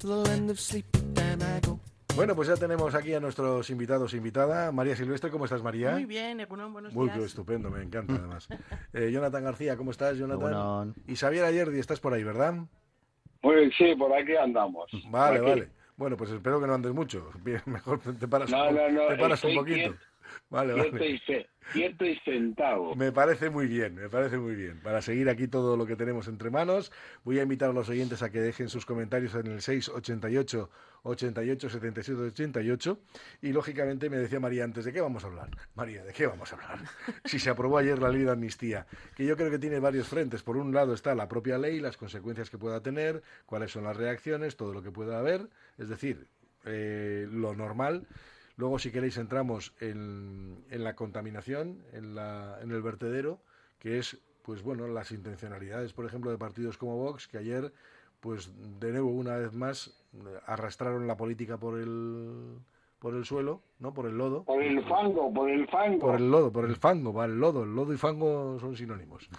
Bueno, pues ya tenemos aquí a nuestros invitados e invitada. María Silvestre, ¿cómo estás, María? Muy bien, Egunon, buenos Muy días. estupendo, me encanta además. Jonathan García, ¿cómo estás, Jonathan? Egunon. Y Xavier Ayerdi, estás por ahí, ¿verdad? Muy bien, sí, por aquí andamos. Vale, por aquí. vale. Bueno, pues espero que no andes mucho. Bien, mejor te paras, No, te paras un estoy poquito. Vale, quieto y sentado. Me parece muy bien, me parece muy bien. Para seguir aquí todo lo que tenemos entre manos, voy a invitar a los oyentes a que dejen sus comentarios en el 688 88 77 88 y lógicamente me decía María antes, ¿de qué vamos a hablar? María, ¿de qué vamos a hablar? Si se aprobó ayer la ley de amnistía, que yo creo que tiene varios frentes. Por un lado está la propia ley, las consecuencias que pueda tener, cuáles son las reacciones, todo lo que pueda haber, es decir, lo normal. Luego, si queréis, entramos en la contaminación, en el vertedero, que es, pues bueno, las intencionalidades, por ejemplo, de partidos como Vox, que ayer, pues de nuevo, una vez más, arrastraron la política por el suelo, ¿no? Por el lodo. Por el fango. Por el lodo, por el fango, va, el lodo y fango son sinónimos.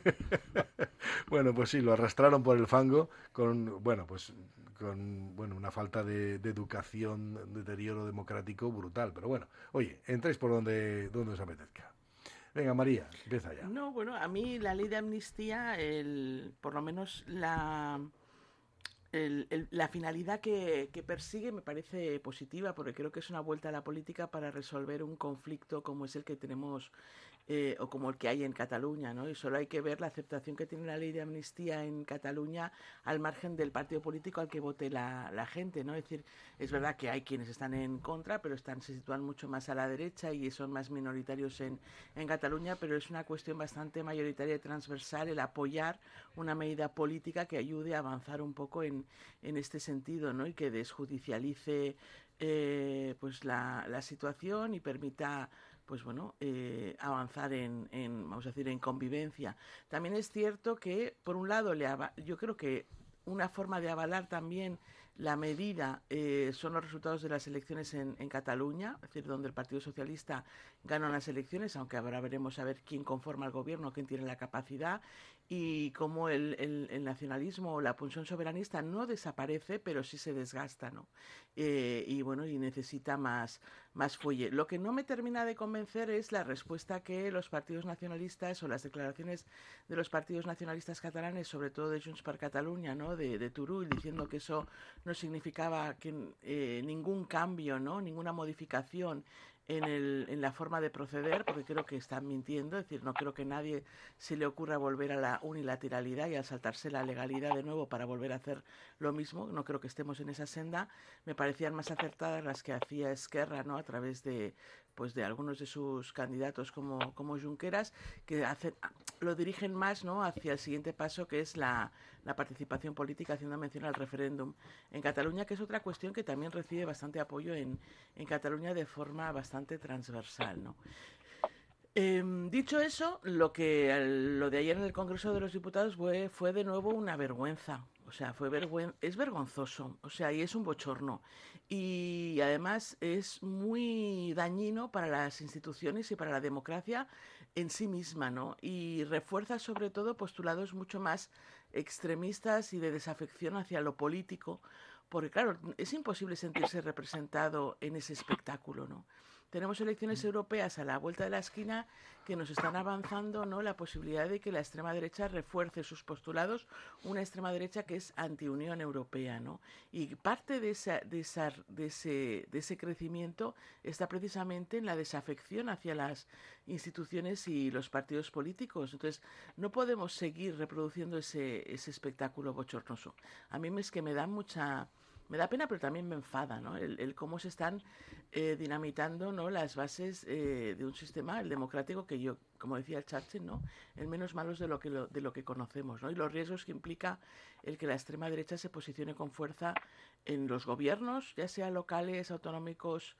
Bueno, pues sí, lo arrastraron por el fango con una falta de educación, deterioro democrático brutal. Pero bueno, oye, entréis por donde os apetezca. Venga, María, empieza ya. No, bueno, a mí la ley de amnistía, por lo menos la finalidad que persigue me parece positiva, porque creo que es una vuelta a la política para resolver un conflicto como es el que tenemos o como el que hay en Cataluña, ¿no? Y solo hay que ver la aceptación que tiene la ley de amnistía en Cataluña al margen del partido político al que vote la gente, ¿no? Es decir, es verdad que hay quienes están en contra, pero se sitúan mucho más a la derecha y son más minoritarios en Cataluña, pero es una cuestión bastante mayoritaria y transversal el apoyar una medida política que ayude a avanzar un poco en este sentido, ¿no? Y que desjudicialice pues la situación y permita pues bueno, avanzar en, vamos a decir, en convivencia. También es cierto que, por un lado, yo creo que una forma de avalar también la medida son los resultados de las elecciones en Cataluña, es decir, donde el Partido Socialista ganó las elecciones, aunque ahora veremos a ver quién conforma el gobierno, quién tiene la capacidad, y cómo el nacionalismo o la pulsión soberanista no desaparece, pero sí se desgasta, ¿no? Y bueno, y necesita más fuelle. Lo que no me termina de convencer es la respuesta que los partidos nacionalistas o las declaraciones de los partidos nacionalistas catalanes, sobre todo de Junts per Catalunya, ¿no? De Turull, diciendo que eso no significaba que ningún cambio, ¿no? Ninguna modificación en la forma de proceder, porque creo que están mintiendo, es decir, no creo que nadie se le ocurra volver a la unilateralidad y a saltarse la legalidad de nuevo para volver a hacer lo mismo. No creo que estemos en esa senda. Me parecían más acertadas las que hacía Esquerra, ¿no? A través de algunos de sus candidatos como Junqueras, que lo dirigen más, ¿no? Hacia el siguiente paso, que es la participación política, haciendo mención al referéndum en Cataluña, que es otra cuestión que también recibe bastante apoyo en Cataluña de forma bastante transversal, ¿no? Dicho eso, lo de ayer en el Congreso de los Diputados fue de nuevo una vergüenza. O sea, es vergonzoso, o sea, y es un bochorno. Y además es muy dañino para las instituciones y para la democracia en sí misma, ¿no? Y refuerza sobre todo postulados mucho más extremistas y de desafección hacia lo político, porque claro, es imposible sentirse representado en ese espectáculo, ¿no? Tenemos elecciones europeas a la vuelta de la esquina que nos están avanzando, ¿no? La posibilidad de que la extrema derecha refuerce sus postulados, una extrema derecha que es anti-Unión Europea, ¿no? Y parte de ese crecimiento está precisamente en la desafección hacia las instituciones y los partidos políticos. Entonces, no podemos seguir reproduciendo ese espectáculo bochornoso. A mí es que me da pena, pero también me enfada, ¿no? El cómo se están dinamitando, ¿no? Las bases de un sistema, el democrático, que yo, como decía el Churchill, ¿no? El menos malo es de lo que conocemos, ¿no? Y los riesgos que implica el que la extrema derecha se posicione con fuerza en los gobiernos, ya sea locales, autonómicos,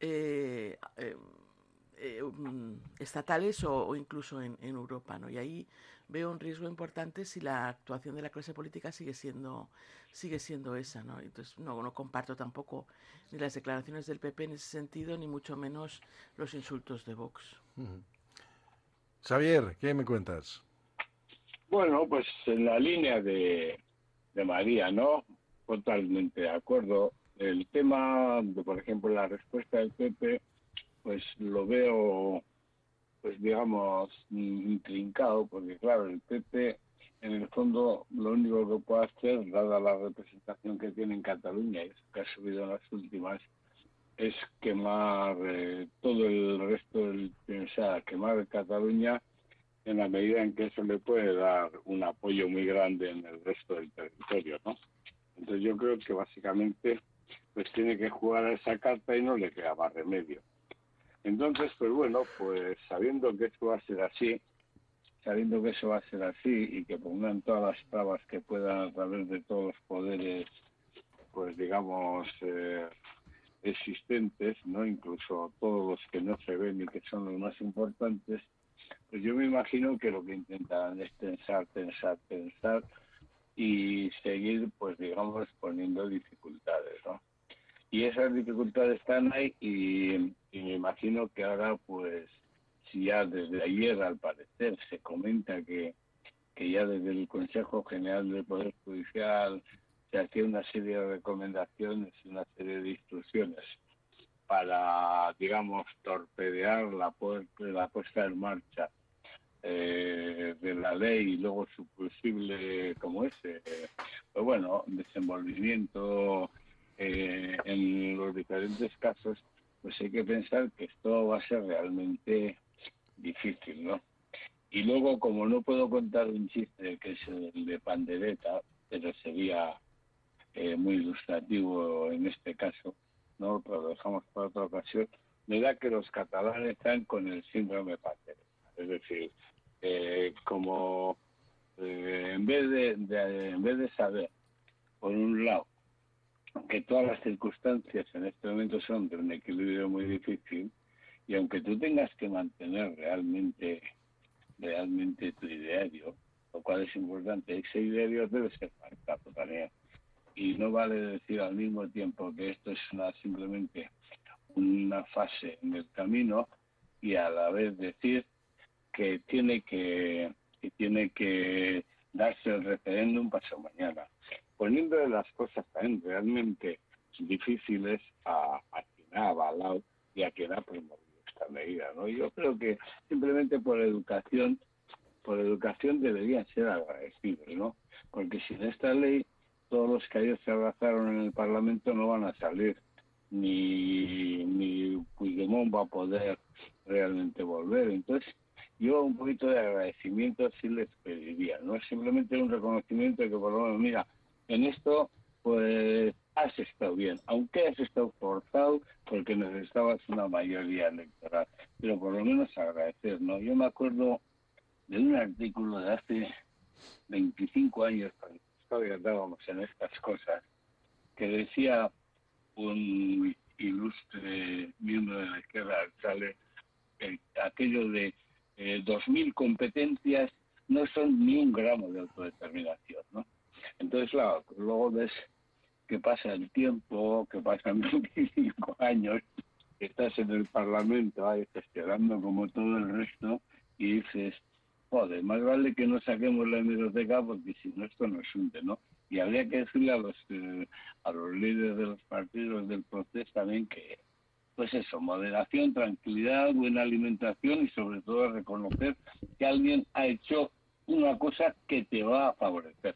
estatales o incluso en Europa, ¿no? Y ahí veo un riesgo importante si la actuación de la clase política sigue siendo esa, ¿no? Entonces no comparto tampoco ni las declaraciones del PP en ese sentido, ni mucho menos los insultos de Vox. Xavier, ¿qué me cuentas? Bueno, pues en la línea de María, ¿no? totalmente de acuerdo. El tema de, por ejemplo, la respuesta del PP, pues lo veo, pues digamos, intrincado, porque claro, el PP en el fondo lo único que puede hacer, dada la representación que tiene en Cataluña y eso que ha subido en las últimas, es quemar todo el resto del, o sea, quemar Cataluña en la medida en que eso le puede dar un apoyo muy grande en el resto del territorio, ¿no? Entonces yo creo que básicamente pues tiene que jugar a esa carta y no le queda más remedio. Entonces, pues bueno, pues sabiendo que eso va a ser así, y que pongan todas las trabas que puedan a través de todos los poderes, pues digamos, existentes, ¿no? Incluso todos los que no se ven y que son los más importantes, pues yo me imagino que lo que intentarán es tensar y seguir, pues digamos, poniendo dificultades, ¿no? Y esas dificultades están ahí y me imagino que ahora, pues, si ya desde ayer, al parecer, se comenta que ya desde el Consejo General del Poder Judicial se hacía una serie de recomendaciones y una serie de instrucciones para, digamos, torpedear la puesta en marcha de la ley y luego su posible, como ese, pues bueno, desenvolvimiento en los diferentes casos, pues hay que pensar que esto va a ser realmente difícil, ¿no? Y luego, como no puedo contar un chiste que es el de pandereta, pero sería muy ilustrativo en este caso, ¿no? Pero lo dejamos para otra ocasión. Me da que los catalanes están con el síndrome pandereta. Es decir, como en vez de saber, por un lado, que todas las circunstancias en este momento son de un equilibrio muy difícil, y aunque tú tengas que mantener realmente tu ideario, lo cual es importante, ese ideario debe ser marcado también. Y no vale decir al mismo tiempo que esto es simplemente una fase en el camino y a la vez decir que tiene que darse el referéndum pasado mañana, poniendo las cosas también realmente difíciles a quien ha avalado y a quien ha promovido esta medida, ¿no? Yo creo que simplemente por educación deberían ser agradecidos, ¿no? Porque sin esta ley todos los que ayer se abrazaron en el Parlamento no van a salir, ni Puigdemont va a poder realmente volver. Entonces, yo un poquito de agradecimiento sí les pediría, no es simplemente un reconocimiento de que por lo menos, mira, en esto pues has estado bien, aunque has estado forzado porque necesitabas una mayoría electoral, pero por lo menos agradecer, ¿no? Yo me acuerdo de un artículo de hace 25 años, cuando todavía andábamos en estas cosas, que decía un ilustre miembro de la izquierda, sale aquello de 2.000 competencias no son ni un gramo de autodeterminación, ¿no? Entonces, claro, luego ves que pasa el tiempo, que pasan 25 años, que estás en el Parlamento ahí gestionando como todo el resto y dices, joder, más vale que no saquemos la hemeroteca porque si no esto nos hunde, ¿no? Y habría que decirle a los líderes de los partidos del proceso también que, pues eso, moderación, tranquilidad, buena alimentación y sobre todo reconocer que alguien ha hecho una cosa que te va a favorecer.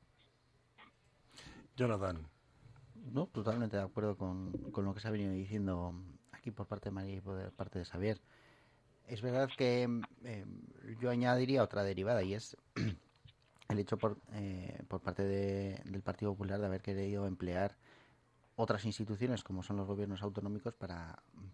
Jonathan. No, totalmente de acuerdo con lo que se ha venido diciendo aquí por parte de María y por parte de Xavier. Es verdad que yo añadiría otra derivada y es el hecho por parte del Partido Popular de haber querido emplear otras instituciones como son los gobiernos autonómicos para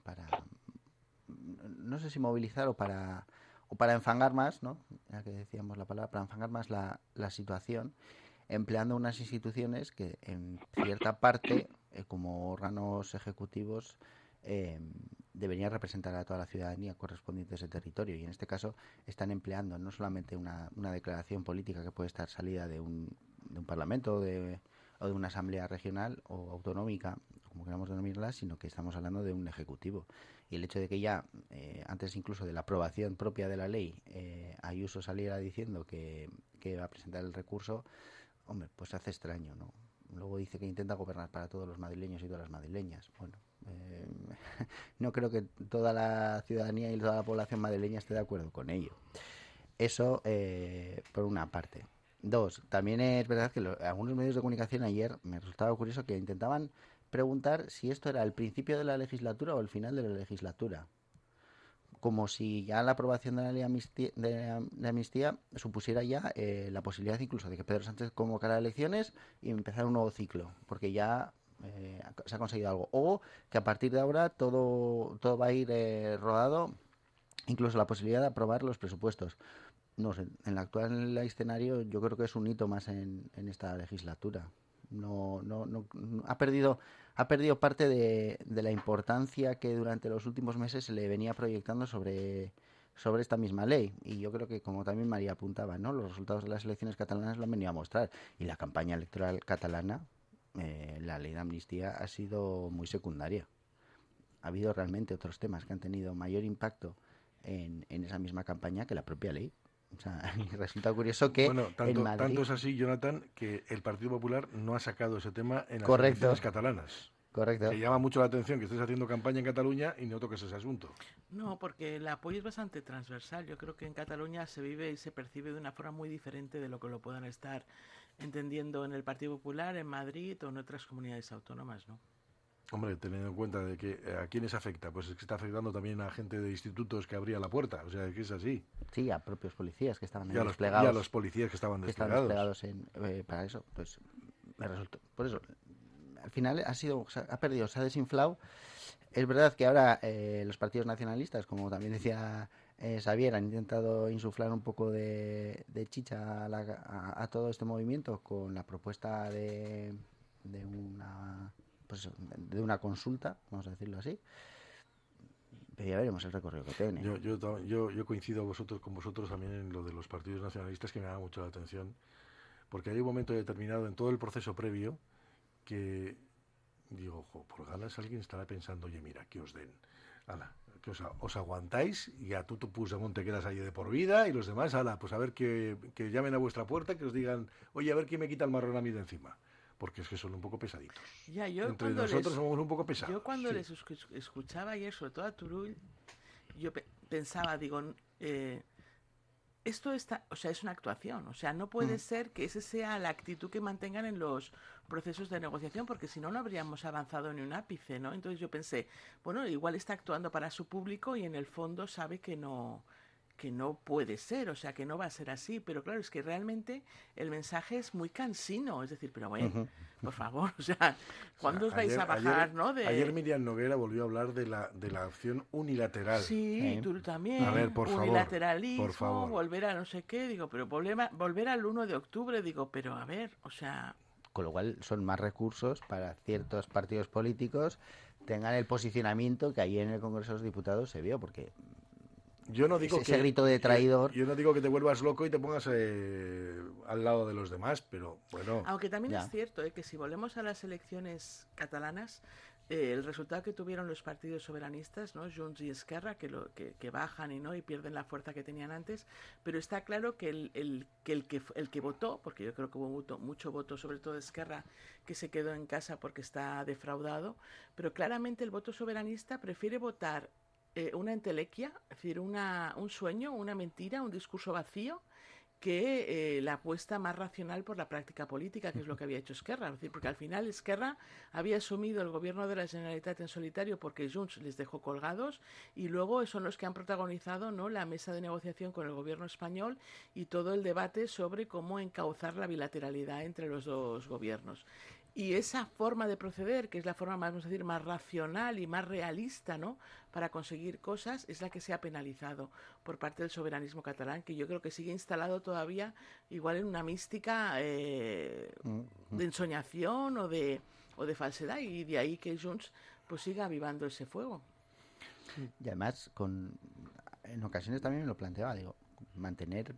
no sé si movilizar o para enfangar más, ¿no? Ya que decíamos la palabra, para enfangar más la situación, empleando unas instituciones que en cierta parte, como órganos ejecutivos, deberían representar a toda la ciudadanía correspondiente a ese territorio, y en este caso están empleando no solamente una declaración política que puede estar salida de un parlamento o de una asamblea regional o autonómica, como queramos denominarla, sino que estamos hablando de un ejecutivo. Y el hecho de que ya, antes incluso de la aprobación propia de la ley, Ayuso saliera diciendo que va a presentar el recurso, hombre, pues hace extraño, ¿no? luego dice que intenta gobernar para todos los madrileños y todas las madrileñas. Bueno, no creo que toda la ciudadanía y toda la población madrileña esté de acuerdo con ello. Eso, por una parte. Dos, también es verdad que algunos medios de comunicación ayer me resultaba curioso que intentaban preguntar si esto era el principio de la legislatura o el final de la legislatura. Como si ya la aprobación de la ley de amnistía supusiera ya la posibilidad incluso de que Pedro Sánchez convocara elecciones y empezar un nuevo ciclo, porque ya se ha conseguido algo. O que a partir de ahora todo va a ir rodado, incluso la posibilidad de aprobar los presupuestos. No sé, en el actual escenario yo creo que es un hito más en esta legislatura. No, ha perdido parte de la importancia que durante los últimos meses se le venía proyectando sobre esta misma ley. Y yo creo que, como también María apuntaba, ¿no?, los resultados de las elecciones catalanas lo han venido a mostrar. Y la campaña electoral catalana, la ley de amnistía ha sido muy secundaria. Ha habido realmente otros temas que han tenido mayor impacto en esa misma campaña que la propia ley. O sea, resulta curioso que en Madrid... Tanto es así, Jonathan, que el Partido Popular no ha sacado ese tema en las Correcto. elecciones catalanas. Correcto. Que llama mucho la atención que estés haciendo campaña en Cataluña y no toques ese asunto. No, porque el apoyo es bastante transversal. Yo creo que en Cataluña se vive y se percibe de una forma muy diferente de lo que lo puedan estar entendiendo en el Partido Popular, en Madrid o en otras comunidades autónomas, ¿no? Hombre, teniendo en cuenta de que a quiénes afecta, pues es que está afectando también a gente de institutos que abría la puerta, o sea, que es así. Sí, a propios policías que estaban desplegados. Y a los policías que estaban desplegados. Para eso, pues me resultó. Por eso, al final ha perdido, se ha desinflado. Es verdad que ahora los partidos nacionalistas, como también decía Xavier, han intentado insuflar un poco de chicha a todo este movimiento con la propuesta de una consulta, vamos a decirlo así. Pero ya veremos el recorrido que tiene. Yo coincido con vosotros también en lo de los partidos nacionalistas, que me llama mucho la atención, porque hay un momento determinado en todo el proceso previo que digo, por ganas alguien estará pensando, oye, mira, que os den, que os aguantáis y a tú Puigdemont te quedas ahí de por vida y los demás, pues a ver que llamen a vuestra puerta, que os digan, oye, a ver quién me quita el marrón a mí de encima. Porque es que son un poco pesaditos. Ya, entre nosotros somos un poco pesados. Yo cuando les escuchaba ayer, sobre todo a Turull, yo pensaba, digo, esto es una actuación. O sea, no puede ser que esa sea la actitud que mantengan en los procesos de negociación, porque si no, no habríamos avanzado ni un ápice, ¿no? Entonces yo pensé, bueno, igual está actuando para su público y en el fondo sabe que no puede ser, o sea, que no va a ser así, pero claro, es que realmente el mensaje es muy cansino, es decir, pero bueno, por favor, o sea, ¿cuándo os vais a bajar, no? Ayer Miriam Noguera volvió a hablar de la opción unilateral. Sí, tú también. A ver, por unilateralismo, favor, por favor. Volver a no sé qué, digo, pero volver al 1 de octubre, digo, pero a ver, o sea... Con lo cual son más recursos para ciertos partidos políticos tengan el posicionamiento que ayer en el Congreso de los Diputados se vio, porque... Yo no digo ese grito de traidor. Yo no digo que te vuelvas loco y te pongas al lado de los demás, pero bueno. Aunque también es cierto que si volvemos a las elecciones catalanas, el resultado que tuvieron los partidos soberanistas, ¿no?, Junts y Esquerra, que bajan y pierden la fuerza que tenían antes, pero está claro que el que votó, porque yo creo que hubo mucho voto, sobre todo de Esquerra, que se quedó en casa porque está defraudado, pero claramente el voto soberanista prefiere votar una entelequia, es decir, un sueño, una mentira, un discurso vacío, que la apuesta más racional por la práctica política, que es lo que había hecho Esquerra. Es decir, porque al final Esquerra había asumido el gobierno de la Generalitat en solitario porque Junts les dejó colgados, y luego son los que han protagonizado, ¿no?, la mesa de negociación con el gobierno español y todo el debate sobre cómo encauzar la bilateralidad entre los dos gobiernos. Y esa forma de proceder, que es la forma más, vamos a decir, más racional y más realista, ¿no?, para conseguir cosas, es la que se ha penalizado por parte del soberanismo catalán, que yo creo que sigue instalado todavía igual en una mística de ensoñación o de falsedad, y de ahí que Junts pues siga avivando ese fuego. Y además, en ocasiones también me lo planteaba, digo, mantener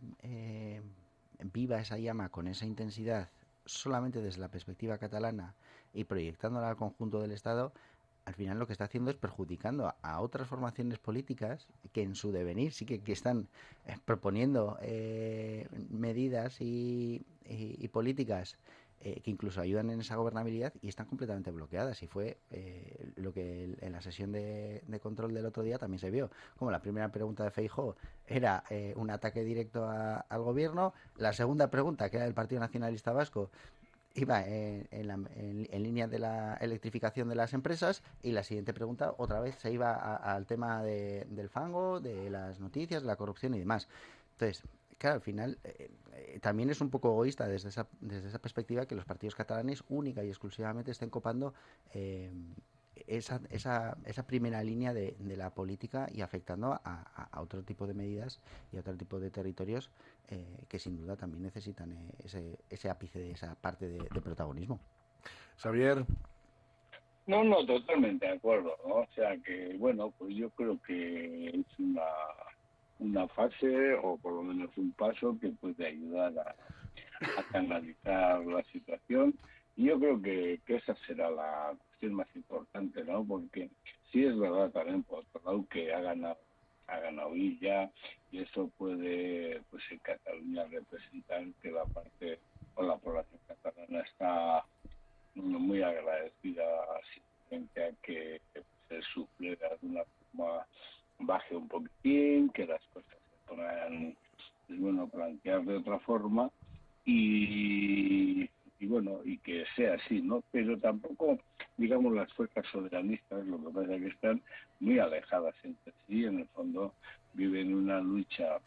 viva esa llama con esa intensidad solamente desde la perspectiva catalana y proyectándola al conjunto del Estado, al final lo que está haciendo es perjudicando a otras formaciones políticas que en su devenir sí que están proponiendo medidas y políticas que incluso ayudan en esa gobernabilidad y están completamente bloqueadas. Y fue lo que en la sesión de control del otro día también se vio. Como la primera pregunta de Feijóo era un ataque directo al gobierno, la segunda pregunta, que era del Partido Nacionalista Vasco, iba en línea de la electrificación de las empresas, y la siguiente pregunta otra vez se iba al tema del fango, de las noticias, de la corrupción y demás. Entonces, claro, al final también es un poco egoísta desde esa perspectiva que los partidos catalanes única y exclusivamente estén copando esa primera línea de la política y afectando a otro tipo de medidas y a otro tipo de territorios que sin duda también necesitan ese ápice de esa parte de protagonismo. Xavier. No, totalmente de acuerdo, ¿no? O sea que, bueno, pues yo creo que es una fase o por lo menos un paso que puede ayudar a canalizar la situación, y yo creo que esa será la cuestión más importante, ¿no? Porque sí es verdad también, por otro lado, que ha ganado Illa, y eso puede, pues en Cataluña, representar que la parte o la población catalana está muy agradecida simplemente a que se sufriera de una forma, baje un poquitín, que las cosas se puedan, es bueno, plantear de otra forma, y bueno, y que sea así, ¿no? Pero tampoco, digamos, las fuerzas soberanistas, lo que pasa es que están muy alejadas entre sí, en el fondo viven una lucha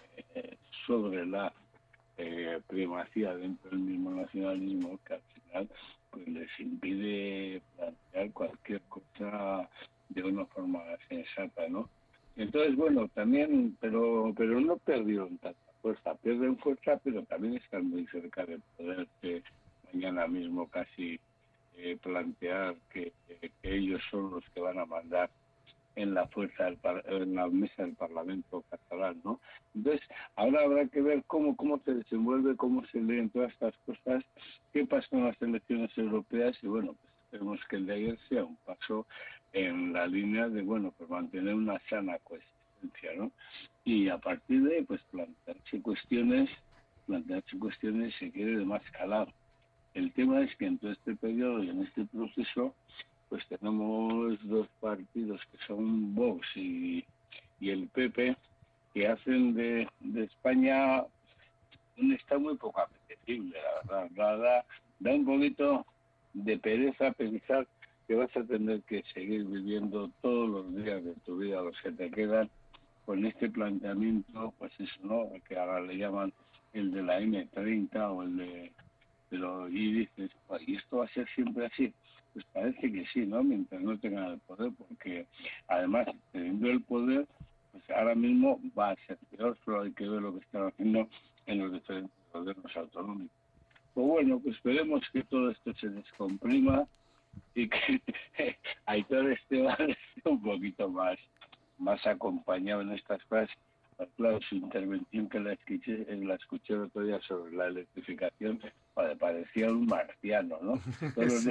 sobre la primacía dentro del mismo nacionalismo, que al final pues les impide plantear cualquier cosa de una forma sensata, ¿no? Entonces, bueno, también, pero no perdieron tanta fuerza, pierden fuerza, pero también están muy cerca de poder mañana mismo casi plantear que ellos son los que van a mandar en la en la mesa del Parlamento catalán, ¿no? Entonces, ahora habrá que ver cómo se desenvuelve, cómo se leen todas estas cosas, qué pasa en las elecciones europeas, y bueno, pues esperemos que el de ayer sea un paso en la línea de, bueno, pues mantener una sana coexistencia, ¿no? Y a partir de ahí, pues plantearse cuestiones si quiere de más calado. El tema es que en todo este periodo y en este proceso, pues tenemos dos partidos que son Vox y el PP, que hacen de España un estado muy poco apetecible, la verdad. Da un poquito de pereza pensar que vas a tener que seguir viviendo todos los días de tu vida, los que te quedan, con este planteamiento, pues eso, ¿no? Que ahora le llaman el de la M30 o el de... y dices, ¿y esto va a ser siempre así? Pues parece que sí, ¿no? Mientras no tengan el poder, porque además, teniendo el poder, pues ahora mismo va a ser peor, solo hay que ver lo que están haciendo en los diferentes gobiernos autonómicos. Pues bueno, pues esperemos que todo esto se descomprima y que Aitor Esteban esté un poquito más acompañado en estas cosas. Claro, su intervención que la escuché el otro día sobre la electrificación, parecía un marciano, ¿no? Todos los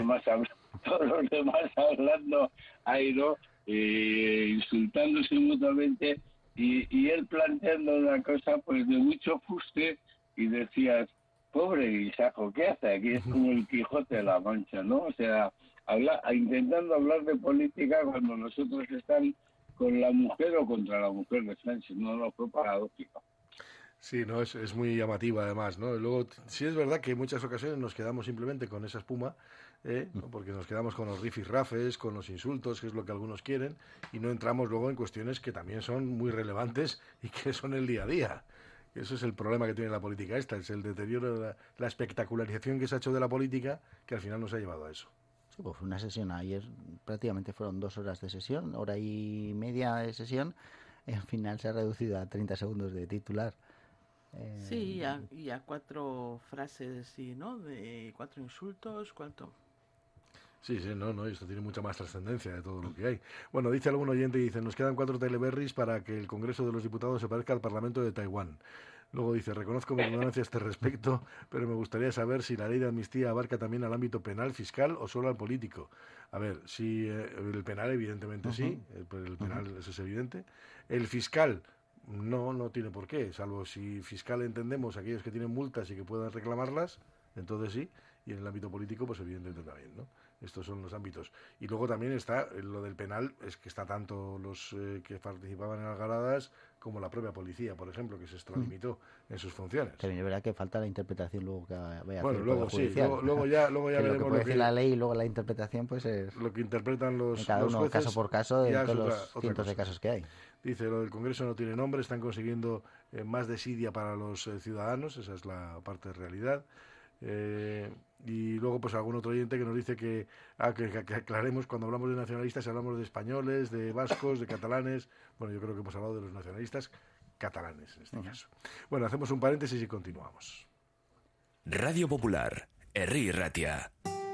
demás hablando ahí, ¿no? Insultándose mutuamente, y él planteando una cosa pues de mucho fuste, y decías, pobre Guisajo, ¿qué hace aquí? Es como el Quijote de la Mancha, ¿no? O sea, intentando hablar de política cuando nosotros estamos con la mujer o contra la mujer de Sánchez, no fue paradójico. Sí, no, es muy llamativa además, ¿no? Y luego, sí es verdad que en muchas ocasiones nos quedamos simplemente con esa espuma, ¿no? Porque nos quedamos con los rifirrafes, con los insultos, que es lo que algunos quieren, y no entramos luego en cuestiones que también son muy relevantes y que son el día a día. Eso es el problema que tiene la política esta, es el deterioro, la espectacularización que se ha hecho de la política, que al final nos ha llevado a eso. Sí, pues fue una sesión ayer, prácticamente fueron 2 horas de sesión, hora y media de sesión, y al final se ha reducido a 30 segundos de titular. Sí, y a 4 frases, sí, ¿no? De 4 insultos, ¿cuánto? Sí, no, esto tiene mucha más trascendencia de todo lo que hay. Bueno, dice algún oyente, dice, nos quedan 4 teleberries para que el Congreso de los Diputados se parezca al Parlamento de Taiwán. Luego dice, reconozco mi ignorancia a este respecto, pero me gustaría saber si la ley de amnistía abarca también al ámbito penal, fiscal o solo al político. A ver, si el penal evidentemente sí, el penal eso es evidente. El fiscal no tiene por qué, salvo si fiscal entendemos aquellos que tienen multas y que puedan reclamarlas, entonces sí. y en el ámbito político, pues evidentemente también, ¿no? Estos son los ámbitos. Y luego también está lo del penal, es que está tanto los que participaban en algaradas como la propia policía, por ejemplo, que se extralimitó en sus funciones. También es verdad que falta la interpretación luego que vaya a Bueno, hacer luego sí, luego ya veremos lo que puede decir la ley y luego la interpretación pues es lo que interpretan los cada uno jueces, caso por caso de todos otra los cientos cosa. de casos que hay. Dice, lo del Congreso no tiene nombre, están consiguiendo más desidia para los ciudadanos, esa es la parte de realidad. Y luego pues algún otro oyente que nos dice que aclaremos cuando hablamos de nacionalistas, si hablamos de españoles, de vascos, de catalanes. Bueno, yo creo que hemos hablado de los nacionalistas catalanes en este caso. Bueno, hacemos un paréntesis y continuamos. Radio Popular, Herri Ratia.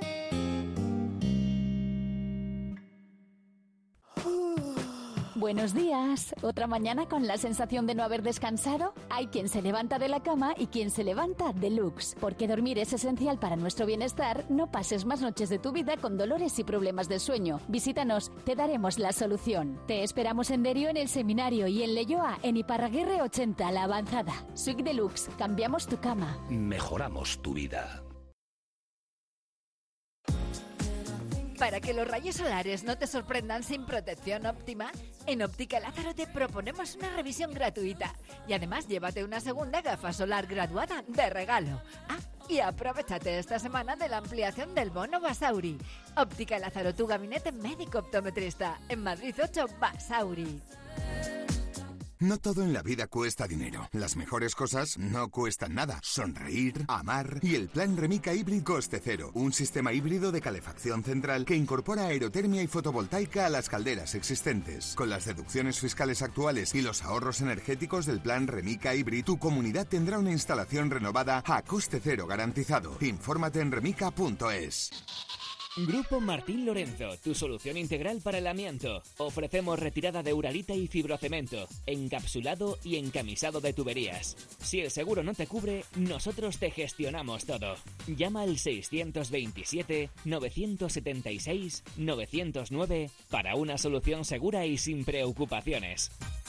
Buenos días. ¿Otra mañana con la sensación de no haber descansado? Hay quien se levanta de la cama y quien se levanta deluxe. Porque dormir es esencial para nuestro bienestar. No pases más noches de tu vida con dolores y problemas de sueño. Visítanos, te daremos la solución. Te esperamos en Derio en el Seminario y en Leioa en Iparraguirre 80, La Avanzada. Suite Deluxe, cambiamos tu cama. Mejoramos tu vida. Para que los rayos solares no te sorprendan sin protección óptima, en Óptica Lázaro te proponemos una revisión gratuita. Y además llévate una segunda gafa solar graduada de regalo. Ah, y aprovechate esta semana de la ampliación del bono Basauri. Óptica Lázaro, tu gabinete médico optometrista. En Madrid 8, Basauri. No todo en la vida cuesta dinero. Las mejores cosas no cuestan nada. Sonreír, amar y el plan Remica Hybrid Coste Cero. Un sistema híbrido de calefacción central que incorpora aerotermia y fotovoltaica a las calderas existentes. Con las deducciones fiscales actuales y los ahorros energéticos del plan Remica Hybrid, tu comunidad tendrá una instalación renovada a coste cero garantizado. Infórmate en remica.es. Grupo Martín Lorenzo, tu solución integral para el amianto. Ofrecemos retirada de uralita y fibrocemento, encapsulado y encamisado de tuberías. Si el seguro no te cubre, nosotros te gestionamos todo. Llama al 627-976-909 para una solución segura y sin preocupaciones.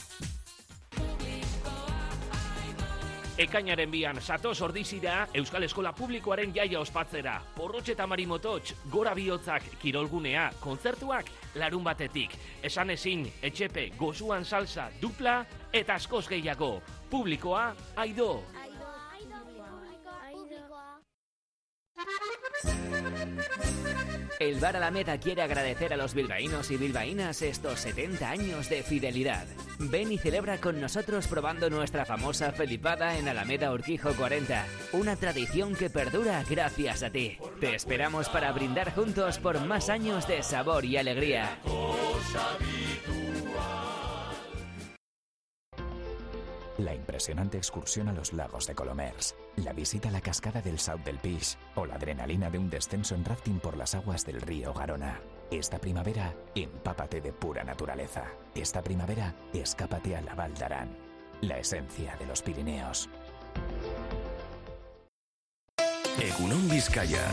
Ekainaren bian zatoz ordizira Euskal Eskola Publikoaren jaia ospatzera. Porrotx eta marimotots, gora bihotzak, kirolgunea, kontzertuak, larun batetik. Esan ezin, etxepe, gozuan salsa, dupla eta askoz gehiago. Publikoa, aido! El Bar Alameda quiere agradecer a los bilbaínos y bilbaínas estos 70 años de fidelidad. Ven y celebra con nosotros probando nuestra famosa felipada en Alameda Urquijo 40. Una tradición que perdura gracias a ti. Te esperamos para brindar juntos por más años de sabor y alegría. La impresionante excursión a los lagos de Colomers, la visita a la cascada del Saut del Pis o la adrenalina de un descenso en rafting por las aguas del río Garona. Esta primavera, empápate de pura naturaleza. Esta primavera, escápate a la Val d'Aran, la esencia de los Pirineos. Egunon Vizcaya.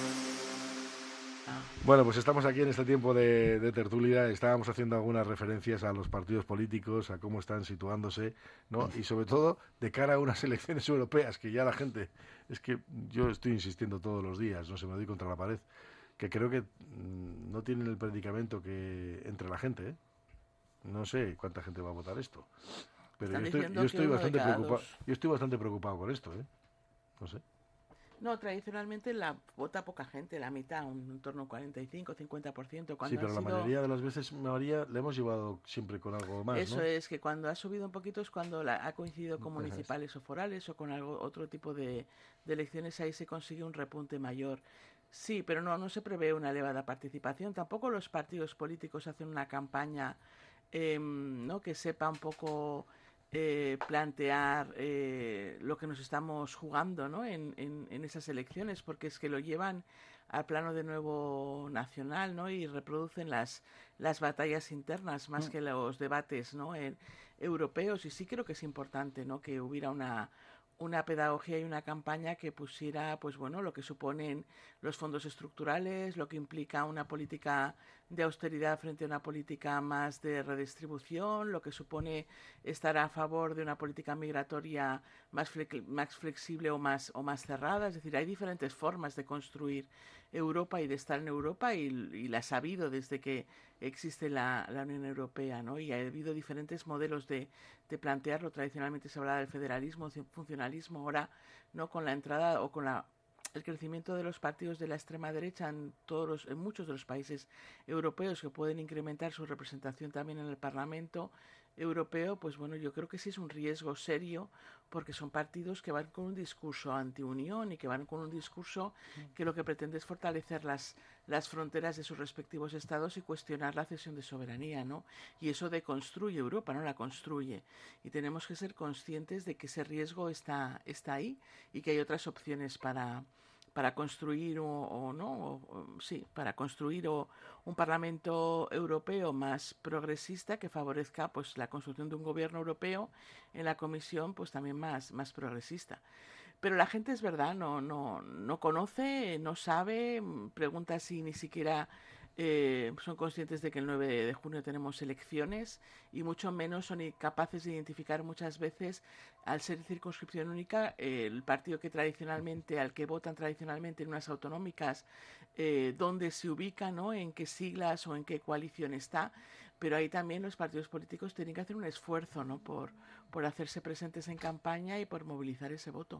Bueno, pues estamos aquí en este tiempo de tertulia. Estábamos haciendo algunas referencias a los partidos políticos, a cómo están situándose, ¿no? Y sobre todo de cara a unas elecciones europeas, que ya la gente, es que yo estoy insistiendo todos los días, no se me doy contra la pared, que creo que no tienen el predicamento que entre la gente, ¿eh? No sé cuánta gente va a votar esto, pero yo estoy bastante preocupado por esto, ¿eh? No sé. No, tradicionalmente la vota poca gente, la mitad, en torno al 45-50%. Sí, pero la mayoría de las veces, María, le hemos llevado siempre con algo más, Eso ¿no? es, que cuando ha subido un poquito es cuando ha coincidido con municipales o forales o con otro tipo de elecciones, ahí se consigue un repunte mayor. Sí, pero no se prevé una elevada participación. Tampoco los partidos políticos hacen una campaña ¿no? que sepa un poco plantear lo que nos estamos jugando, ¿no? en esas elecciones, porque es que lo llevan al plano de nuevo nacional, ¿no? Y reproducen las batallas internas más que los debates, ¿no? europeos. Y sí creo que es importante, ¿no? que hubiera una pedagogía y una campaña que pusiera, pues bueno, lo que suponen los fondos estructurales, lo que implica una política de austeridad frente a una política más de redistribución, lo que supone estar a favor de una política migratoria más flexible o más cerrada. Es decir, hay diferentes formas de construir Europa y de estar en Europa, y la ha sabido desde que existe la Unión Europea, ¿no? Y ha habido diferentes modelos de plantearlo. Tradicionalmente se hablaba del federalismo, funcionalismo. Ahora, ¿no?, con la entrada o con el crecimiento de los partidos de la extrema derecha en muchos de los países europeos, que pueden incrementar su representación también en el Parlamento Europeo, pues bueno, yo creo que sí es un riesgo serio, porque son partidos que van con un discurso anti-unión y que van con un discurso que lo que pretende es fortalecer las fronteras de sus respectivos estados y cuestionar la cesión de soberanía, ¿no? Y eso deconstruye Europa, no la construye. Y tenemos que ser conscientes de que ese riesgo está ahí, y que hay otras opciones para construir para construir un Parlamento Europeo más progresista, que favorezca pues la construcción de un gobierno europeo en la Comisión, pues también más progresista. Pero la gente, es verdad, no conoce, no sabe, pregunta si ni siquiera son conscientes de que el 9 de junio tenemos elecciones, y mucho menos son capaces de identificar muchas veces, al ser circunscripción única, el partido al que votan tradicionalmente en unas autonómicas, dónde se ubica, ¿no?, en qué siglas o en qué coalición está. Pero ahí también los partidos políticos tienen que hacer un esfuerzo, ¿no?, por hacerse presentes en campaña y por movilizar ese voto.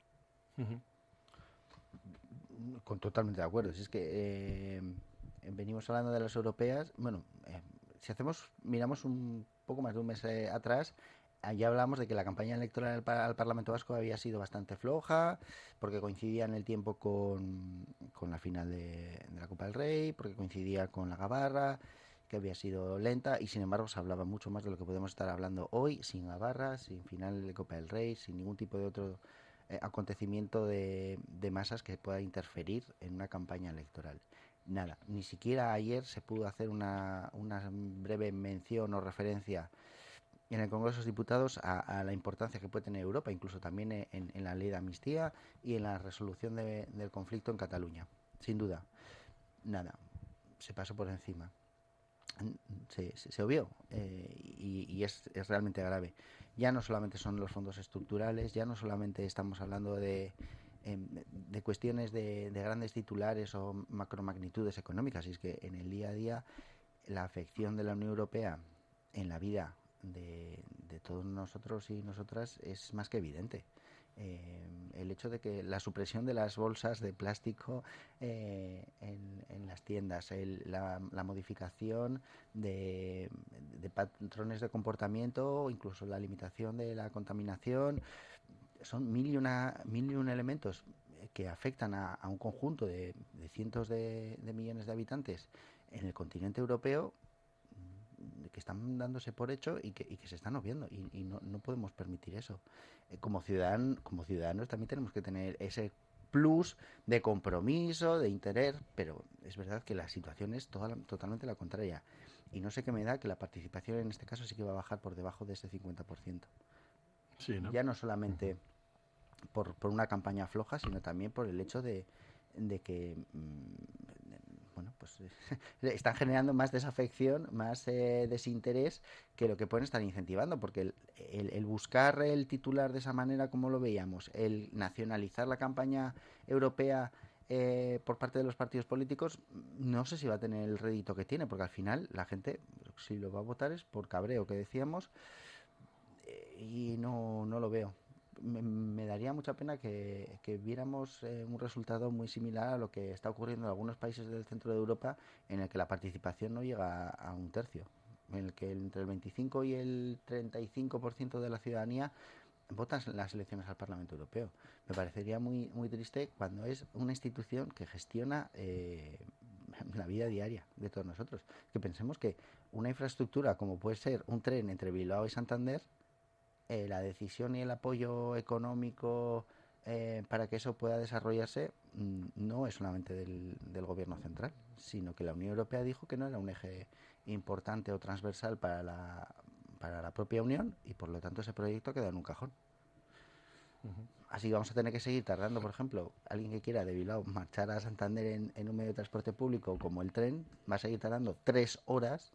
Totalmente de acuerdo. Si es que venimos hablando de las europeas. Bueno, si miramos un poco más de un mes atrás, ya hablamos de que la campaña electoral al Parlamento Vasco había sido bastante floja, porque coincidía en el tiempo con la final de la Copa del Rey, porque coincidía con la Gabarra, que había sido lenta, y sin embargo se hablaba mucho más de lo que podemos estar hablando hoy, sin Gabarra, sin final de Copa del Rey, sin ningún tipo de otro acontecimiento de masas que pueda interferir en una campaña electoral. Nada, ni siquiera ayer se pudo hacer una breve mención o referencia en el Congreso de los Diputados a la importancia que puede tener Europa, incluso también en la ley de amnistía y en la resolución del conflicto en Cataluña. Sin duda, nada, se pasó por encima. Se obvió, y es realmente grave. Ya no solamente son los fondos estructurales, ya no solamente estamos hablando de cuestiones de grandes titulares o macromagnitudes económicas, y es que en el día a día la afección de la Unión Europea en la vida de todos nosotros y nosotras es más que evidente. El hecho de que la supresión de las bolsas de plástico en las tiendas, la modificación de patrones de comportamiento, o incluso la limitación de la contaminación, son mil y un elementos que afectan a un conjunto de cientos de millones de habitantes en el continente europeo, que están dándose por hecho y que se están obviando, y no podemos permitir eso. Como ciudadanos también tenemos que tener ese plus de compromiso, de interés, pero es verdad que la situación es totalmente la contraria, y no sé qué me da que la participación en este caso sí que va a bajar por debajo de ese 50%. Sí, ¿no? Ya no solamente por una campaña floja, sino también por el hecho de que pues están generando más desafección, más desinterés que lo que pueden estar incentivando, porque el buscar el titular de esa manera, como lo veíamos, el nacionalizar la campaña europea por parte de los partidos políticos, no sé si va a tener el rédito que tiene, porque al final la gente, si lo va a votar, es por cabreo, que decíamos, y no lo veo. Me daría mucha pena que viéramos un resultado muy similar a lo que está ocurriendo en algunos países del centro de Europa, en el que la participación no llega a un tercio, en el que entre el 25 y el 35% de la ciudadanía votan las elecciones al Parlamento Europeo. Me parecería muy, muy triste cuando es una institución que gestiona la vida diaria de todos nosotros. Que pensemos que una infraestructura como puede ser un tren entre Bilbao y Santander, la decisión y el apoyo económico para que eso pueda desarrollarse no es solamente del gobierno central, sino que la Unión Europea dijo que no era un eje importante o transversal para la propia Unión, y por lo tanto ese proyecto queda en un cajón. Así que vamos a tener que seguir tardando, por ejemplo, alguien que quiera de Bilbao marchar a Santander en un medio de transporte público como el tren, va a seguir tardando 3 horas,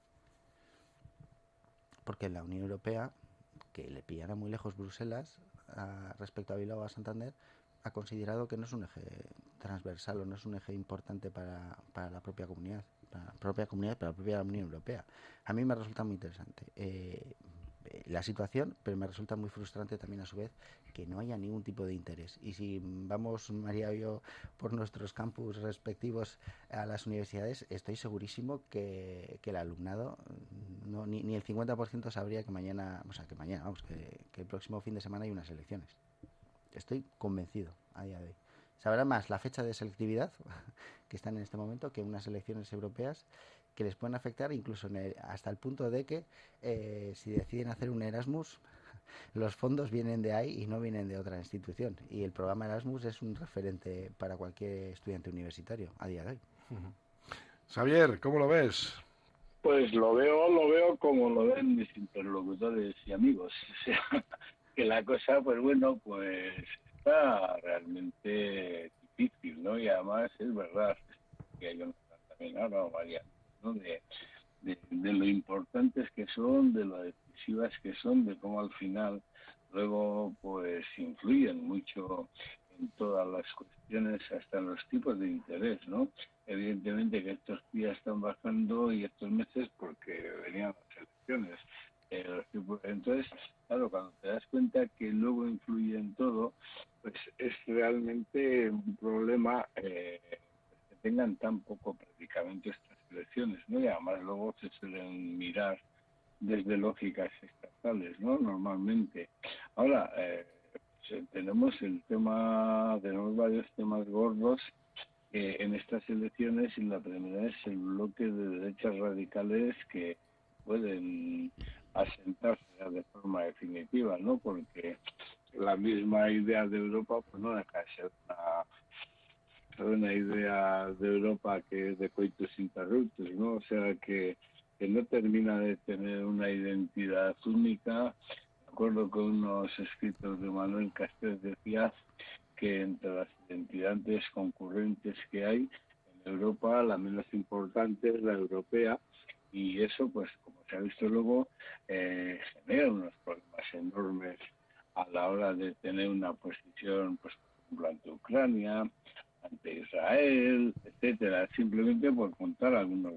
porque en la Unión Europea, que le pillará muy lejos Bruselas respecto a Bilbao a Santander, ha considerado que no es un eje transversal o no es un eje importante para la propia comunidad, para la propia Unión Europea. A mí me resulta muy interesante la situación, pero me resulta muy frustrante también a su vez que no haya ningún tipo de interés. Y si vamos, María y yo, por nuestros campus respectivos a las universidades, estoy segurísimo que el alumnado, ni el 50% sabría que mañana, que el próximo fin de semana hay unas elecciones. Estoy convencido a día de hoy. Sabrá más la fecha de selectividad que están en este momento que unas elecciones europeas que les pueden afectar incluso hasta el punto de que si deciden hacer un Erasmus, los fondos vienen de ahí y no vienen de otra institución. Y el programa Erasmus es un referente para cualquier estudiante universitario a día de hoy. Xavier, ¿cómo lo ves? Pues lo veo como lo ven mis interlocutores y amigos. O sea, que la cosa, pues bueno, pues está realmente difícil, ¿no? Y además es verdad que hay una también ahora varias, ¿no? De lo importantes que son, de lo decisivas que son, de cómo al final luego pues influyen mucho en todas las cuestiones, hasta en los tipos de interés, ¿no? Evidentemente que estos días están bajando y estos meses porque venían las elecciones. Entonces, claro, cuando te das cuenta que luego influye en todo, pues es realmente un problema que tengan tan poco prácticamente estas elecciones, ¿no? Y además luego se suelen mirar desde lógicas estatales, ¿no? Normalmente. Ahora, tenemos varios temas gordos en estas elecciones, y la primera es el bloque de derechas radicales que pueden asentarse ya de forma definitiva, ¿no? Porque la misma idea de Europa pues no deja de ser una idea de Europa que es de coitus interruptus, ¿no? O sea que no termina de tener una identidad única. De acuerdo con unos escritos de Manuel Castells decía que entre las identidades concurrentes que hay en Europa, la menos importante es la europea, y eso, pues como se ha visto luego, genera unos problemas enormes a la hora de tener una posición, pues por ejemplo, ante Ucrania, ante Israel, etcétera, simplemente por contar algunos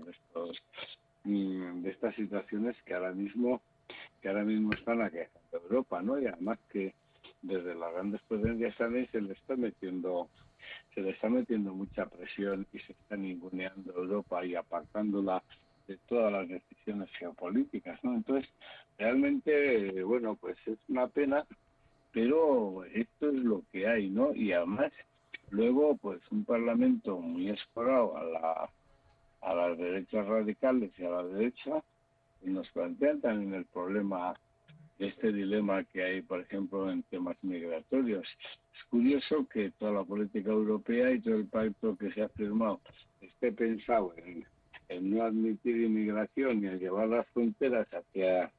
de estas situaciones que ahora mismo están aquejando a Europa, ¿no? Y además que desde las grandes potencias también se le está metiendo mucha presión y se está ninguneando a Europa y apartándola de todas las decisiones geopolíticas, ¿no? Entonces, realmente, bueno, pues es una pena, pero esto es lo que hay, ¿no? Y además, luego, pues un parlamento muy escorado a las derechas radicales y a la derecha, y nos plantean también el problema, este dilema que hay, por ejemplo, en temas migratorios. Es curioso que toda la política europea y todo el pacto que se ha firmado esté pensado en no admitir inmigración y en llevar las fronteras hacia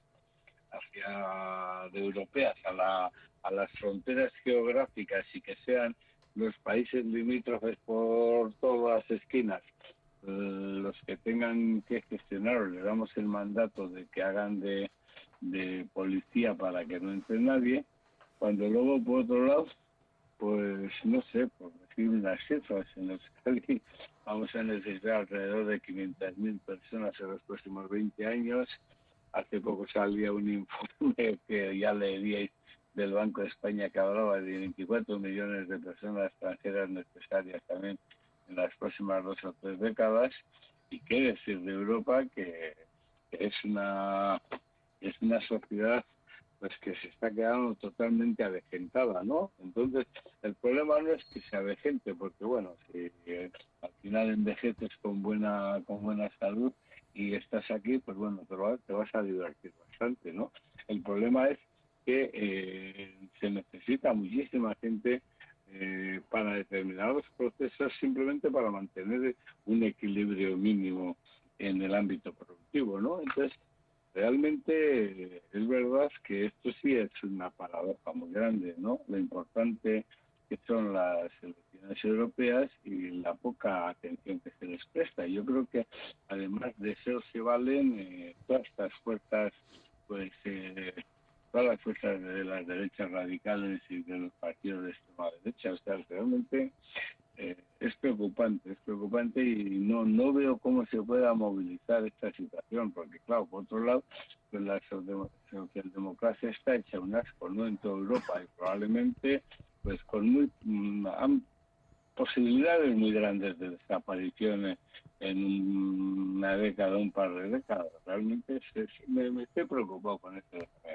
de europeas a las fronteras geográficas, y que sean los países limítrofes por todas las esquinas los que tengan que gestionar, le damos el mandato de que hagan de policía para que no entre nadie, cuando luego por otro lado, pues no sé, por decir unas cifras, en Euskadi vamos a necesitar alrededor de 500.000 personas en los próximos 20 años. Hace poco salía un informe que ya leeríais del Banco de España que hablaba de 24 millones de personas extranjeras necesarias también en las próximas 2 o 3 décadas. Y qué decir de Europa, que es una sociedad pues que se está quedando totalmente avejentada, ¿no? Entonces, el problema no es que se avejente, porque bueno, si al final envejeces con buena salud y estás aquí, pues bueno, te vas a divertir bastante, ¿no? El problema es que se necesita muchísima gente para determinados procesos, simplemente para mantener un equilibrio mínimo en el ámbito productivo, ¿no? Entonces, realmente es verdad que esto sí es una paradoja muy grande, ¿no? Lo importante que son las elecciones europeas y la poca atención que se les presta. Yo creo que además de eso se valen todas estas fuerzas, pues todas las fuerzas de las derechas radicales y de los partidos de extrema derecha. O sea, realmente es preocupante y no veo cómo se pueda movilizar esta situación, porque claro, por otro lado, pues la socialdemocracia está hecha un asco, ¿no?, en toda Europa, y probablemente pues con posibilidades muy grandes de desaparición en una década, un par de décadas. Realmente me estoy preocupado con esto.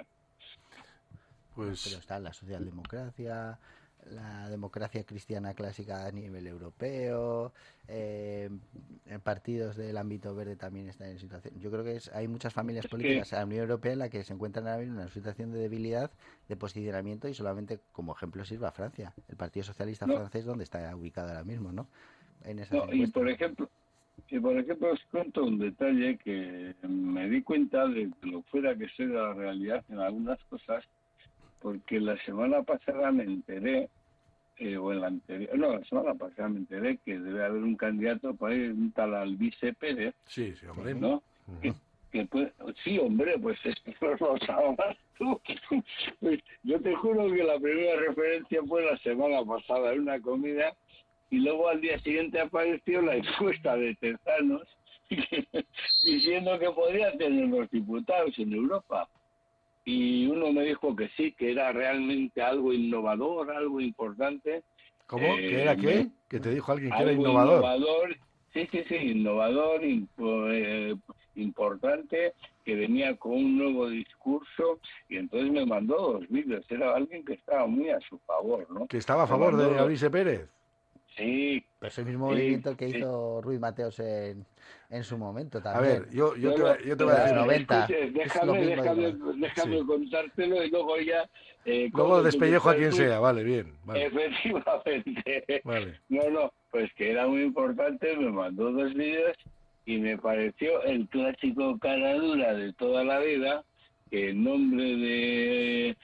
Pero está la socialdemocracia, la democracia cristiana clásica a nivel europeo, partidos del ámbito verde también están en situación. Yo creo que hay muchas familias políticas a la Unión Europea en la que se encuentran ahora mismo en una situación de debilidad, de posicionamiento, y solamente como ejemplo sirve a Francia, el Partido Socialista francés, donde está ubicado ahora mismo, ¿no? Y por ejemplo os cuento un detalle que me di cuenta de lo fuera que soy de la realidad en algunas cosas, porque la semana pasada me enteré, la semana pasada me enteré que debe haber un candidato por ahí, un tal Alvise Pérez. Sí, hombre. ¿No? Sí, hombre, pues esto lo sabes tú. Pues yo te juro que la primera referencia fue la semana pasada en una comida, y luego al día siguiente apareció la encuesta de Tezanos diciendo que podía tener los diputados en Europa. Y uno me dijo que sí, que era realmente algo innovador, algo importante. ¿Cómo? ¿Que era qué? ¿Que te dijo alguien que era innovador? Sí, innovador, importante, que venía con un nuevo discurso, y entonces me mandó 2 vídeos. Era alguien que estaba muy a su favor, ¿no? ¿Que estaba a favor de Alvise Pérez? Sí. Pero es el mismo movimiento que hizo Ruiz Mateos en su momento también. A ver, yo te voy a decir... 90. Déjame contártelo y luego ya... luego despellejo a quien sea, vale, bien. Vale. Efectivamente. Vale. No, pues que era muy importante, me mandó 2 vídeos y me pareció el clásico cara dura de toda la vida, que en nombre de...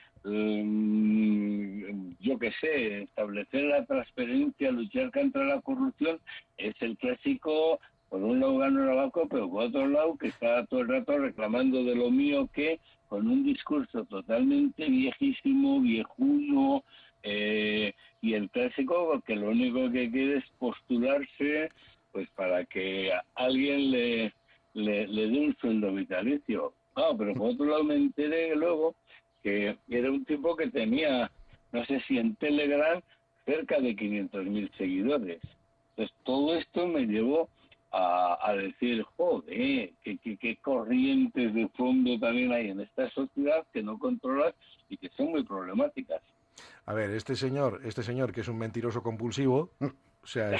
yo qué sé, establecer la transparencia, luchar contra la corrupción, es el clásico, por un lado gano el banco, pero por otro lado que está todo el rato reclamando de lo mío, que con un discurso totalmente viejísimo, viejuno, y el clásico que lo único que quiere es postularse pues para que alguien le dé un sueldo vitalicio. Pero por otro lado me enteré luego que era un tipo que tenía, no sé si en Telegram, cerca de 500.000 seguidores. Entonces todo esto me llevó a decir, joder, qué corrientes de fondo también hay en esta sociedad que no controlas y que son muy problemáticas. A ver, este señor que es un mentiroso compulsivo, o sea,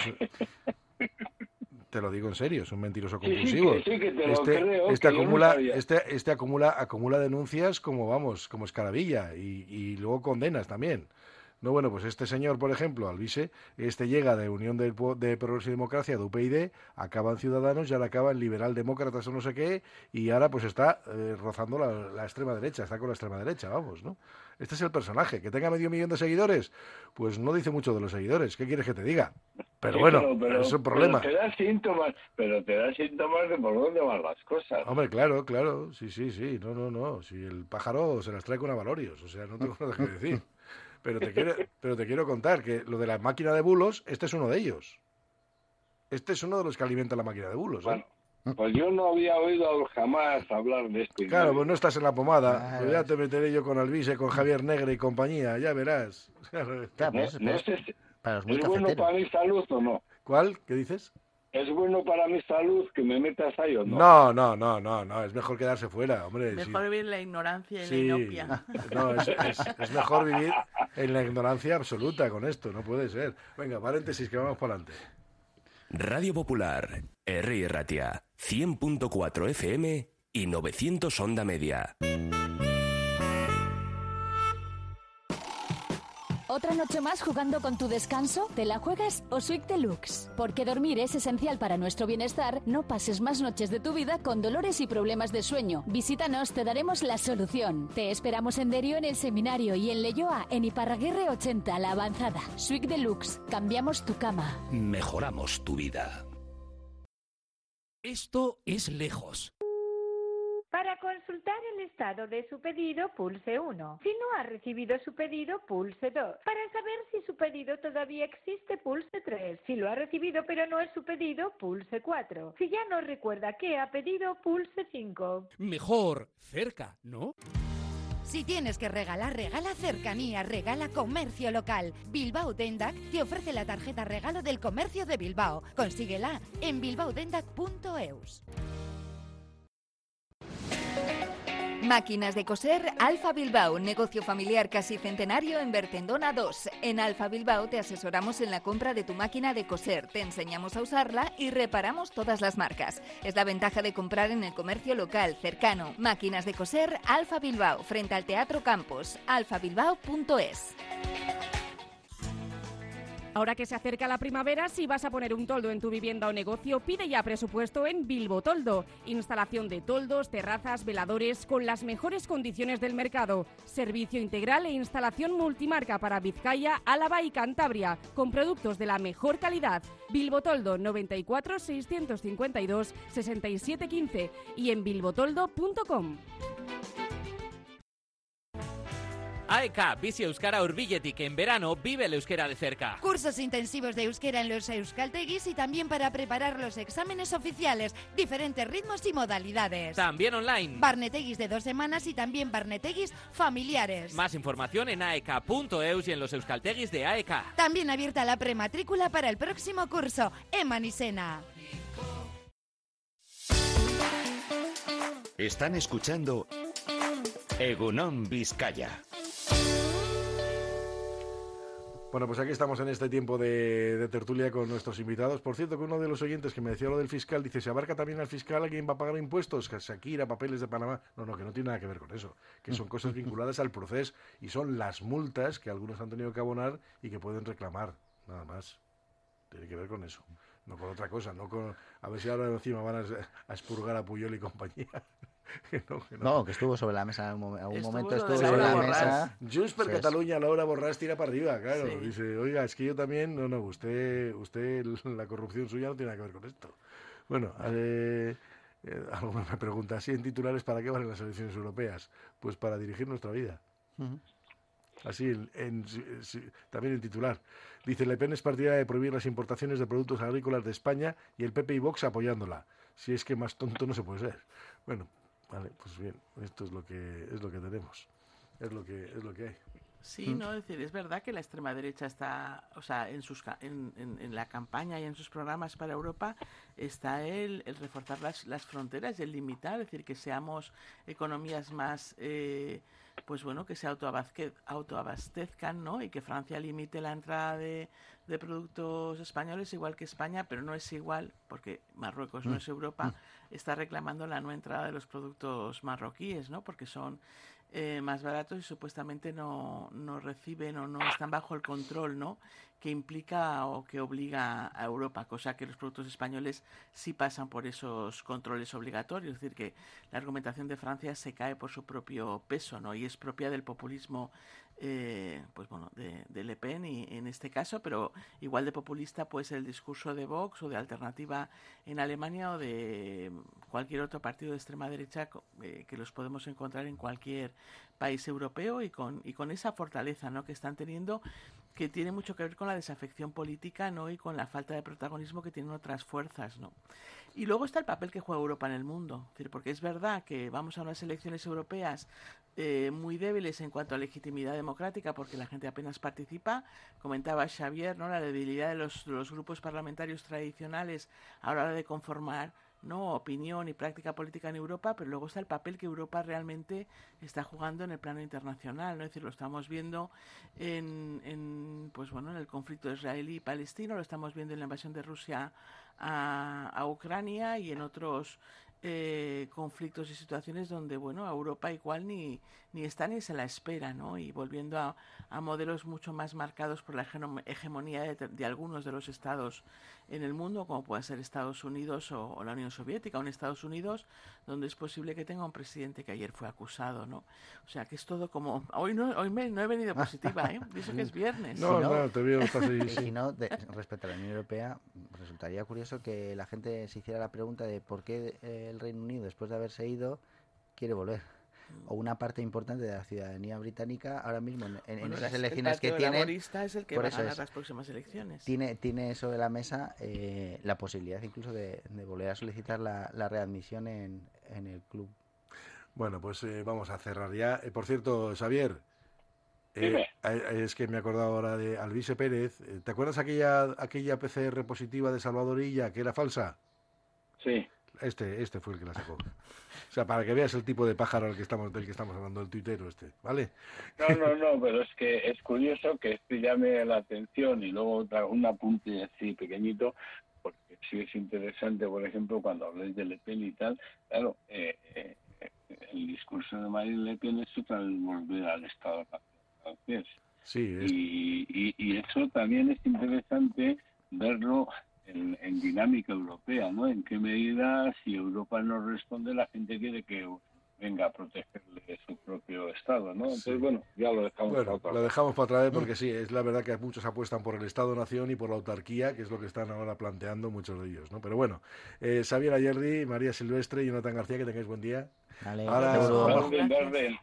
te lo digo en serio, es un mentiroso compulsivo. Sí, que te lo creo, acumula denuncias como escaravilla y luego condenas también. No, bueno, pues este señor, por ejemplo, Alvise, llega de Unión de Progreso y Democracia, de UPyD, acaba en Ciudadanos y ahora acaba en Liberal Demócratas o no sé qué, y ahora pues está rozando la extrema derecha, está con la extrema derecha, vamos, ¿no? Este es el personaje. Que tenga 500.000 de seguidores, pues no dice mucho de los seguidores. ¿Qué quieres que te diga? Pero bueno, es un problema. Pero te da síntomas de por dónde van las cosas. Hombre, claro, sí. No. Si el pájaro se las trae con avalorios, o sea, no tengo nada que decir. Pero te quiero contar que lo de la máquina de bulos, este es uno de ellos. Este es uno de los que alimenta la máquina de bulos, ¿eh? Bueno, pues yo no había oído jamás hablar de esto. Claro, pues no estás en la pomada. Pues ya te meteré yo con Alvise, con Javier Negre y compañía, ya verás. No sé si ¿es bueno para mi salud o no? ¿Cuál? ¿Qué dices? ¿Es bueno para mi salud que me metas ahí o no? No, es mejor quedarse fuera, hombre. Mejor vivir en la ignorancia y la inopia. No, es mejor vivir en la ignorancia absoluta con esto, no puede ser. Venga, paréntesis, que vamos para adelante. Radio Popular, Herri Ratia, 100.4 FM y 900 onda media. ¿Otra noche más jugando con tu descanso? ¿Te la juegas o Suite Deluxe? Porque dormir es esencial para nuestro bienestar. No pases más noches de tu vida con dolores y problemas de sueño. Visítanos, te daremos la solución. Te esperamos en Derio en el Seminario y en Leioa en Iparraguirre 80, La Avanzada. Suite Deluxe. Cambiamos tu cama. Mejoramos tu vida. Esto es Lejos. Para consultar el estado de su pedido, pulse 1. Si no ha recibido su pedido, pulse 2. Para saber si su pedido todavía existe, pulse 3. Si lo ha recibido pero no es su pedido, pulse 4. Si ya no recuerda qué ha pedido, pulse 5. Mejor cerca, ¿no? Si tienes que regalar, regala cercanía, regala comercio local. Bilbao Dendac te ofrece la tarjeta regalo del comercio de Bilbao. Consíguela en bilbaodendac.eus. Máquinas de coser Alfa Bilbao, negocio familiar casi centenario en Bertendona 2. En Alfa Bilbao te asesoramos en la compra de tu máquina de coser, te enseñamos a usarla y reparamos todas las marcas. Es la ventaja de comprar en el comercio local, cercano. Máquinas de coser Alfa Bilbao, frente al Teatro Campos, alfabilbao.es. Ahora que se acerca la primavera, si vas a poner un toldo en tu vivienda o negocio, pide ya presupuesto en Bilbo Toldo. Instalación de toldos, terrazas, veladores con las mejores condiciones del mercado. Servicio integral e instalación multimarca para Vizcaya, Álava y Cantabria, con productos de la mejor calidad. Bilbo Toldo 94 652 67 15 y en bilbotoldo.com. AEK, bizi euskara hurbiletik, en verano vive el euskera de cerca. Cursos intensivos de euskera en los euskaltegis y también para preparar los exámenes oficiales, diferentes ritmos y modalidades. También online. Barnetegis de 2 semanas y también barnetegis familiares. Más información en aek.eus y en los euskaltegis de AEK. También abierta la prematrícula para el próximo curso, Eman y Sena. Están escuchando Egunon Vizcaya. Bueno, pues aquí estamos en este tiempo de tertulia con nuestros invitados. Por cierto, que uno de los oyentes que me decía lo del fiscal, dice, ¿se abarca también al fiscal a quien va a pagar impuestos? Shakira, papeles de Panamá. No, que no tiene nada que ver con eso. Que son cosas vinculadas al proceso y son las multas que algunos han tenido que abonar y que pueden reclamar. Nada más. Tiene que ver con eso. No con otra cosa. No con... A ver si ahora encima van a expurgar a Puyol y compañía. No, que estuvo sobre la mesa en algún momento, estuvo sobre la Borràs. mesa. Junts per Catalunya, Laura Borràs tira para arriba, claro. Sí. Dice, oiga, es que yo también, usted, la corrupción suya no tiene nada que ver con esto. Bueno, alguno me pregunta, así en titulares, ¿para qué valen las elecciones europeas? Pues para dirigir nuestra vida. Así, también en titular. Dice, Le Pen es partidaria de prohibir las importaciones de productos agrícolas de España y el PP y Vox apoyándola. Si es que más tonto no se puede ser. Bueno, vale, pues bien, esto es lo que tenemos. Es lo que hay. Sí, no, es decir, es verdad que la extrema derecha está, o sea, en la campaña y en sus programas para Europa está el reforzar las fronteras y el limitar, es decir, que seamos economías más, pues bueno, que se autoabastezcan, ¿no? Y que Francia limite la entrada de productos españoles igual que España, pero no es igual, porque Marruecos no es Europa, está reclamando la no entrada de los productos marroquíes, ¿no? Porque son más baratos y supuestamente no reciben o no están bajo el control, ¿no?, que implica o que obliga a Europa, cosa que los productos españoles sí pasan por esos controles obligatorios. Es decir, que la argumentación de Francia se cae por su propio peso, ¿no?, y es propia del populismo pues bueno, de Le Pen y en este caso, pero igual de populista puede ser el discurso de Vox o de Alternativa en Alemania o de cualquier otro partido de extrema derecha que los podemos encontrar en cualquier país europeo y con esa fortaleza, ¿no?, que están teniendo, que tiene mucho que ver con la desafección política, ¿no?, y con la falta de protagonismo que tienen otras fuerzas, ¿no? Y luego está el papel que juega Europa en el mundo, es decir, porque es verdad que vamos a unas elecciones europeas muy débiles en cuanto a legitimidad democrática, porque la gente apenas participa. Comentaba Xavier, ¿no?, la debilidad de los grupos parlamentarios tradicionales a la hora de conformar, ¿no?, opinión y práctica política en Europa, pero luego está el papel que Europa realmente está jugando en el plano internacional, ¿no? Es decir, lo estamos viendo pues bueno, en el conflicto israelí y palestino, lo estamos viendo en la invasión de Rusia a Ucrania y en otros conflictos y situaciones donde, bueno, a Europa igual ni está ni se la espera, ¿no? Y volviendo a modelos mucho más marcados por la hegemonía de algunos de los estados en el mundo, como pueda ser Estados Unidos o la Unión Soviética, o en Estados Unidos, donde es posible que tenga un presidente que ayer fue acusado, ¿no? O sea, que es todo como... Hoy no he venido positiva, ¿eh? Dice que es viernes. No, te veo así. Si no, respecto a la Unión Europea, resultaría curioso que la gente se hiciera la pregunta de por qué el Reino Unido, después de haberse ido, quiere volver. O una parte importante de la ciudadanía británica ahora mismo en esas elecciones que tiene. El Laborista es el que va a ganar las próximas elecciones. Tiene sobre la mesa la posibilidad incluso de volver a solicitar la readmisión en el club. Bueno, pues vamos a cerrar ya. Por cierto, Xavier, es que me he acordado ahora de Alvise Pérez. ¿Te acuerdas aquella PCR positiva de Salvadorilla que era falsa? Sí. Este fue el que la sacó. O sea, para que veas el tipo de pájaro del que estamos hablando, el tuitero vale. No, pero es que es curioso que esto llame la atención y luego un apunte así pequeñito, porque sí es interesante, por ejemplo, cuando habléis de Le Pen y tal, claro, el discurso de Marine Le Pen es total volver al Estado francés. Sí. Y eso también es interesante verlo en dinámica europea, ¿no? En qué medida, si Europa no responde, la gente quiere que venga a protegerle su propio Estado, ¿no? Entonces, bueno, ya lo dejamos para otra vez. Lo dejamos para otra vez porque sí, es la verdad que muchos apuestan por el Estado-Nación y por la autarquía, que es lo que están ahora planteando muchos de ellos, ¿no? Pero bueno, Xavier Ayerdi, María Silvestre y Jonathan García, que tengáis buen día. Vale, ahora